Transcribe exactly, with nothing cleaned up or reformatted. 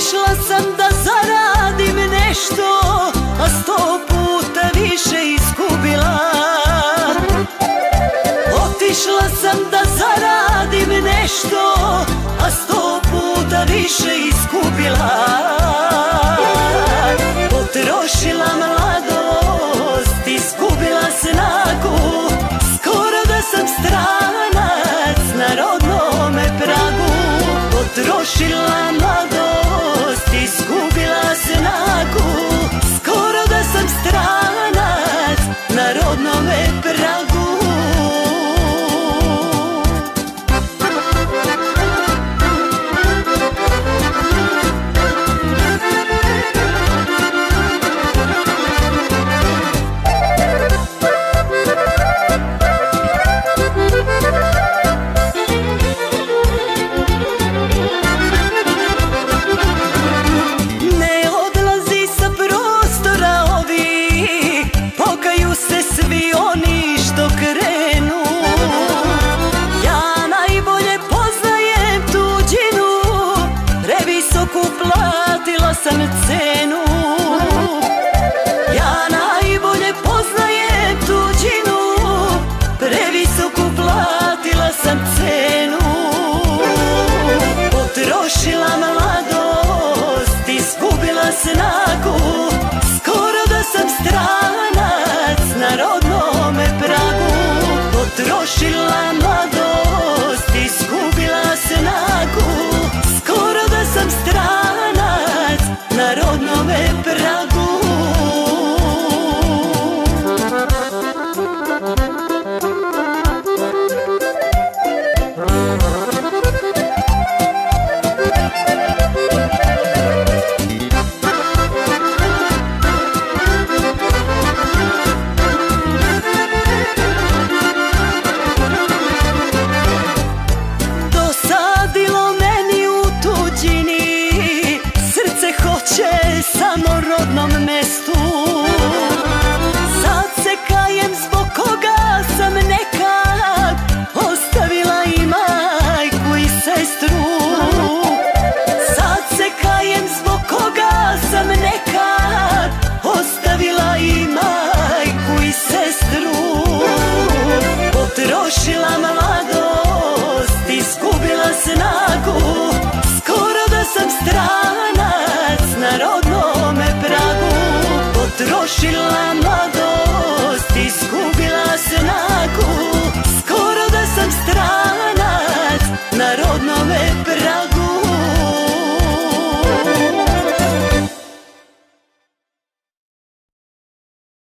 Otišla sam da zaradim nešto, a sto puta više izgubila. Otišla sam da zaradim nešto, a sto puta više izgubila. Potrošila mladost, izgubila snagu, skoro da sam stranac na rodnome pragu. Potrošila mladost, izgubila snagu, skoro da sam stranac na rodnome pragu. Svi oni što krenu, ja najbolje poznajem tuđinu, previsoku platila sam cenu. Ja najbolje poznajem tuđinu, previsoku platila sam cenu. Potrošila mladost, izgubila snagu, skoro da sam stranac na rodnome pragu. Potrošila mladost, izgubila snagu, skoro da sam stranac na rodnome pragu. Samo rodnom mestu, sad se kajem zbog koga sam nekad ostavila i majku i sestru. Sad se kajem zbog koga sam nekad ostavila i majku i sestru. Potrošila mladost, izgubila snagu, skoro da sam stranac na rodnome pragu. Potrošila mladost, izgubila snagu,